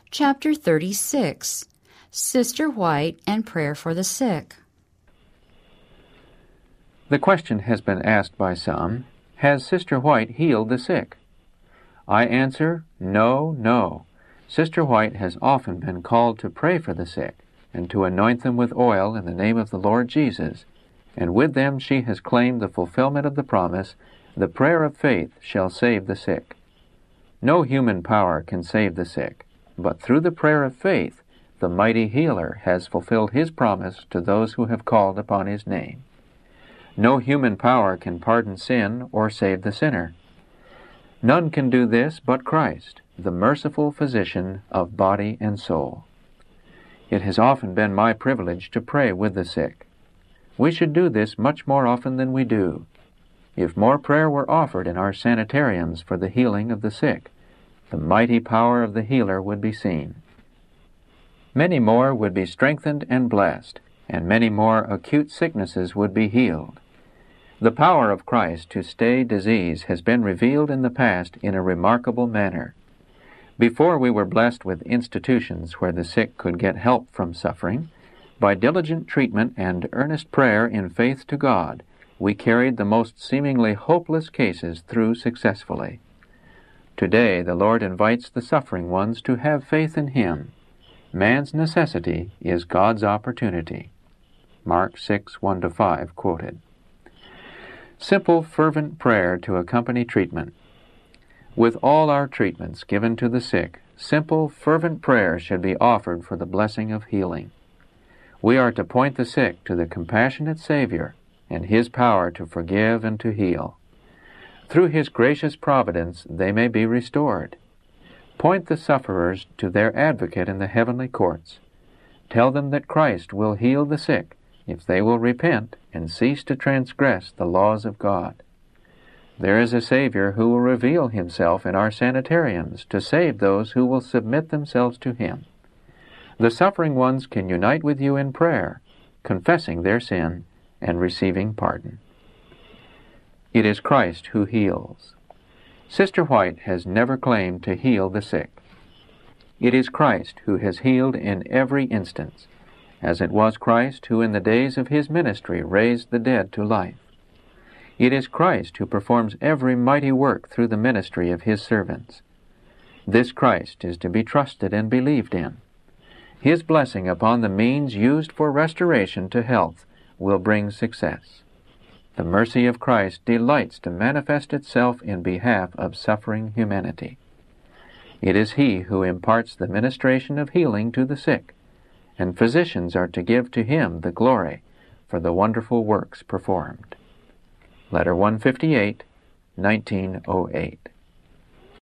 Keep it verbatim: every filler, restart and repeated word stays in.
Chapter thirty-six, Sister White and Prayer for the Sick. The question has been asked by some, has Sister White healed the sick? I answer, no, no. Sister White has often been called to pray for the sick, and to anoint them with oil in the name of the Lord Jesus, and with them she has claimed the fulfillment of the promise, the prayer of faith shall save the sick. No human power can save the sick, but through the prayer of faith, the mighty healer has fulfilled his promise to those who have called upon his name. No human power can pardon sin or save the sinner. None can do this but Christ, the merciful physician of body and soul. It has often been my privilege to pray with the sick. We should do this much more often than we do. If more prayer were offered in our sanitariums for the healing of the sick, the mighty power of the healer would be seen. Many more would be strengthened and blessed, and many more acute sicknesses would be healed. The power of Christ to stay disease has been revealed in the past in a remarkable manner. Before we were blessed with institutions where the sick could get help from suffering, by diligent treatment and earnest prayer in faith to God, we carried the most seemingly hopeless cases through successfully. Today the Lord invites the suffering ones to have faith in Him. Man's necessity is God's opportunity. Mark six, one to five quoted. Simple, fervent prayer to accompany treatment. With all our treatments given to the sick, simple, fervent prayer should be offered for the blessing of healing. We are to point the sick to the compassionate Savior and His power to forgive and to heal. Through His gracious providence they may be restored. Point the sufferers to their advocate in the heavenly courts. Tell them that Christ will heal the sick if they will repent and cease to transgress the laws of God. There is a Savior who will reveal Himself in our sanitariums to save those who will submit themselves to Him. The suffering ones can unite with you in prayer, confessing their sin and receiving pardon. It is Christ who heals. Sister White has never claimed to heal the sick. It is Christ who has healed in every instance, as it was Christ who in the days of His ministry raised the dead to life. It is Christ who performs every mighty work through the ministry of His servants. This Christ is to be trusted and believed in. His blessing upon the means used for restoration to health will bring success. The mercy of Christ delights to manifest itself in behalf of suffering humanity. It is He who imparts the ministration of healing to the sick, and physicians are to give to Him the glory for the wonderful works performed. Letter one fifty-eight, nineteen oh eight.